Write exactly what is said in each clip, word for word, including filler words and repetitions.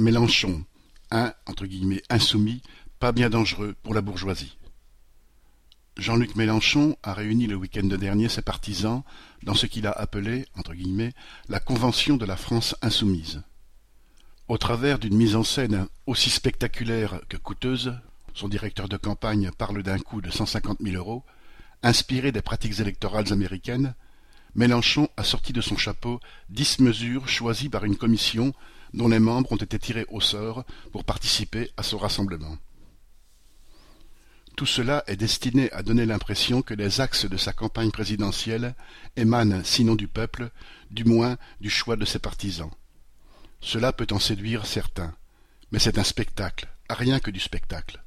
Mélenchon, un entre guillemets, insoumis, pas bien dangereux pour la bourgeoisie. Jean-Luc Mélenchon a réuni le week-end dernier ses partisans dans ce qu'il a appelé, entre guillemets, la Convention de la France insoumise. Au travers d'une mise en scène aussi spectaculaire que coûteuse, son directeur de campagne parle d'un coût de cent cinquante mille euros, inspiré des pratiques électorales américaines, Mélenchon a sorti de son chapeau dix mesures choisies par une commission dont les membres ont été tirés au sort pour participer à ce rassemblement. Tout cela est destiné à donner l'impression que les axes de sa campagne présidentielle émanent sinon du peuple, du moins du choix de ses partisans. Cela peut en séduire certains, mais c'est un spectacle, rien que du spectacle.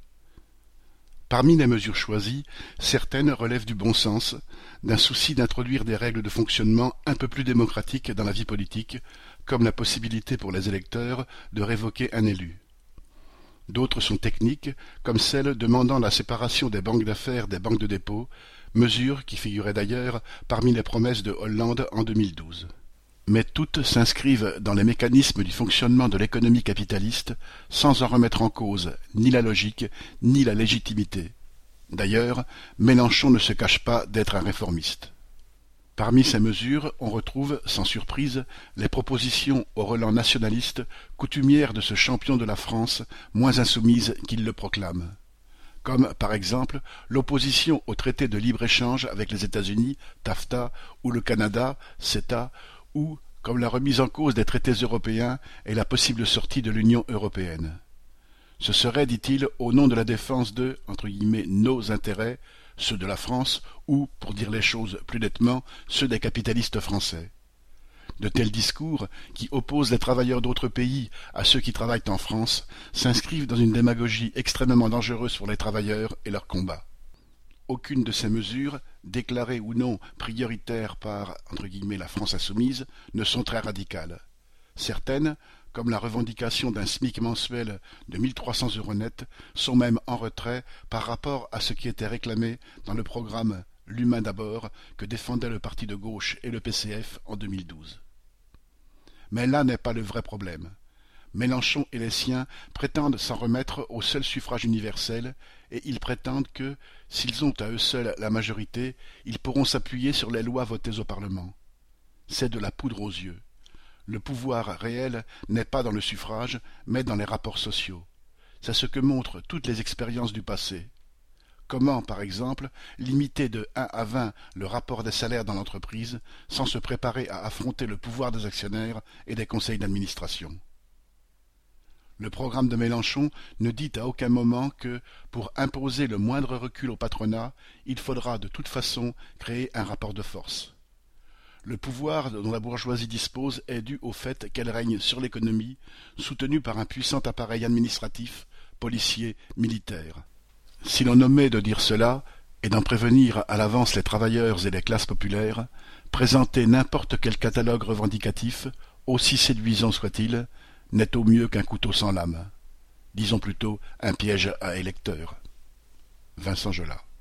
Parmi les mesures choisies, certaines relèvent du bon sens, d'un souci d'introduire des règles de fonctionnement un peu plus démocratiques dans la vie politique, comme la possibilité pour les électeurs de révoquer un élu. D'autres sont techniques, comme celle demandant la séparation des banques d'affaires des banques de dépôt, mesure qui figurait d'ailleurs parmi les promesses de Hollande en deux mille douze. Mais toutes s'inscrivent dans les mécanismes du fonctionnement de l'économie capitaliste sans en remettre en cause ni la logique ni la légitimité. D'ailleurs, Mélenchon ne se cache pas d'être un réformiste. Parmi ces mesures, on retrouve, sans surprise, les propositions au relent nationaliste, coutumières de ce champion de la France, moins insoumise qu'il le proclame. Comme, par exemple, l'opposition au traité de libre-échange avec les États-Unis, TAFTA, ou le Canada, CETA, ou, comme la remise en cause des traités européens et la possible sortie de l'Union européenne. Ce serait, dit-il, au nom de la défense de, entre guillemets, nos intérêts, ceux de la France, ou, pour dire les choses plus nettement, ceux des capitalistes français. De tels discours, qui opposent les travailleurs d'autres pays à ceux qui travaillent en France, s'inscrivent dans une démagogie extrêmement dangereuse pour les travailleurs et leur combat. Aucune de ces mesures, déclarées ou non prioritaires par, entre guillemets, la France insoumise, ne sont très radicales. Certaines, comme la revendication d'un SMIC mensuel de mille trois cents euros net, sont même en retrait par rapport à ce qui était réclamé dans le programme « L'humain d'abord » que défendaient le parti de gauche et le P C F en deux mille douze. Mais là n'est pas le vrai problème. Mélenchon et les siens prétendent s'en remettre au seul suffrage universel, et ils prétendent que, s'ils ont à eux seuls la majorité, ils pourront s'appuyer sur les lois votées au Parlement. C'est de la poudre aux yeux. Le pouvoir réel n'est pas dans le suffrage, mais dans les rapports sociaux. C'est ce que montrent toutes les expériences du passé. Comment, par exemple, limiter de un à vingt le rapport des salaires dans l'entreprise sans se préparer à affronter le pouvoir des actionnaires et des conseils d'administration? Le programme de Mélenchon ne dit à aucun moment que, pour imposer le moindre recul au patronat, il faudra de toute façon créer un rapport de force. Le pouvoir dont la bourgeoisie dispose est dû au fait qu'elle règne sur l'économie, soutenue par un puissant appareil administratif, policier, militaire. Si l'on omet de dire cela, et d'en prévenir à l'avance les travailleurs et les classes populaires, présenter n'importe quel catalogue revendicatif, aussi séduisant soit-il, n'est au mieux qu'un couteau sans lame. Disons plutôt un piège à électeurs. Vincent Jolat.